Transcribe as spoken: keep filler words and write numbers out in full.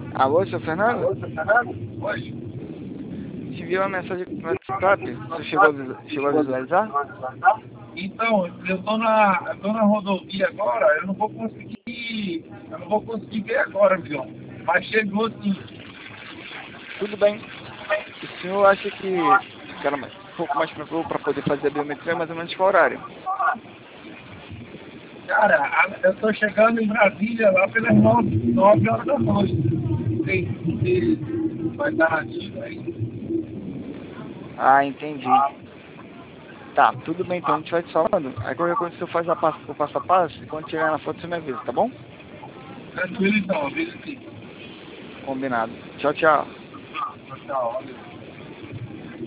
Alô, seu Fernando? Alô, seu Fernando? Oi. Te enviou uma mensagem no WhatsApp. Você chegou a, visual- chegou a visualizar? Então, eu tô na, eu tô na rodovia agora, eu não vou conseguir, eu não vou conseguir ver agora, viu? Mas chegou sim. Tudo bem. O senhor acha que ficar mais- um pouco mais tranquilo para poder fazer a biometria mais ou menos qual horário? Cara, a- eu tô chegando em Brasília lá pelas nove, nove horas da noite. Não sei se vai dar ativo aí. Ah, entendi. Tá, tudo bem, então a gente vai te falando. Aí qualquer coisa você faz a passo, o passo a passo e quando chegar na foto você me avisa, tá bom? Tranquilo então, avisa sim. Combinado. Tchau, tchau. Tchau, tchau.